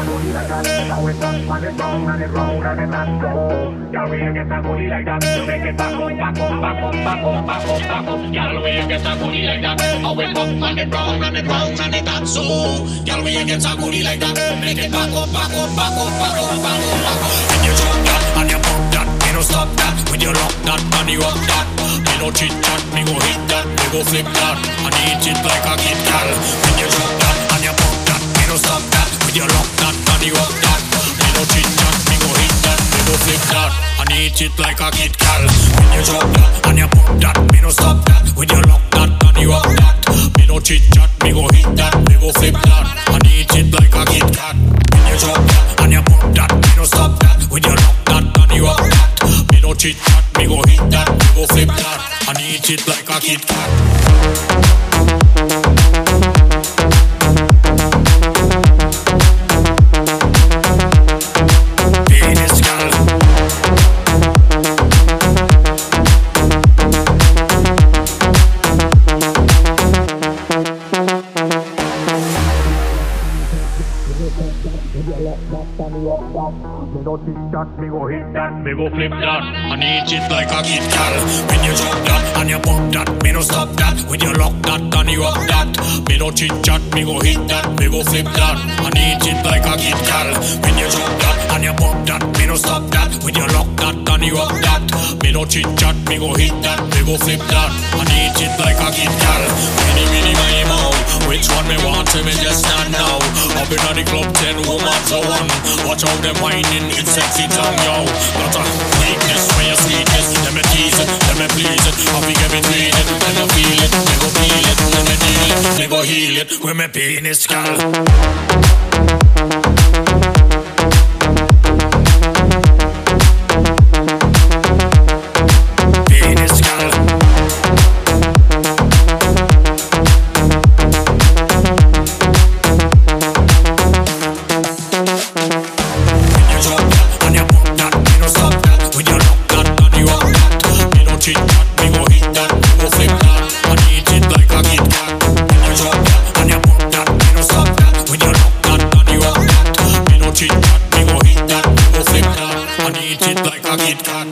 booty like that. Now it's up and it's down and it's round and it's not so. Girl, when you get that booty like that, you make it back up, back up, back up, back up, back up, back up. Girl, when you get that booty like that, now it's up and it's round and it's round and it's not so. Girl, when you get that booty like that, make it back up, back up, back up, back up, back up, back up. And you drop that and you pump that, me no stop that. When you lock that and you up that, me no chit chat, me go hit that, me go flip that, and eat it like a Kit Kat. When you drop that and you pump that, me no stop that. When you lock that and you up that, me no chit chat, me go hit that, me go flip that, and eat it like a Kit Kat. When you drop that and you pump that, me no stop that. When you lock that and you up that, me no chit chat, me go hit that, me go flip that, and eat it like a Kit Kat. When you drop that and you pump that, me no stop that. When you lock that and you up that, me no chit chat, me go hit that, me go flip that, and eat it like a Kit Kat. Me no chit chat, me go hit that, me go flip that, and eat it like a Kit Kat. When you drop that and you pump that, me no stop that. When you lock that and you up that, me no chit chat, me go hit that, me go flip that, and eat it like a Kit Kat. When you drop that and you pump that, me no stop that. When you lock that and you up that, me no chit chat, me go hit that, me go flip that, and eat it like a Kit Kat. Mini mini my mouth, which one me want to me just stand now. Up inna the club, 10 woman to one. Watch out them whining, it's sexy tongue, yo. Not a weakness, when you sweetness. Let me tease it, let me please it. I'll be getting read it, let me feel it. Me go feel it, let me deal it. Me go heal it, with me penis skull. Kit Kat.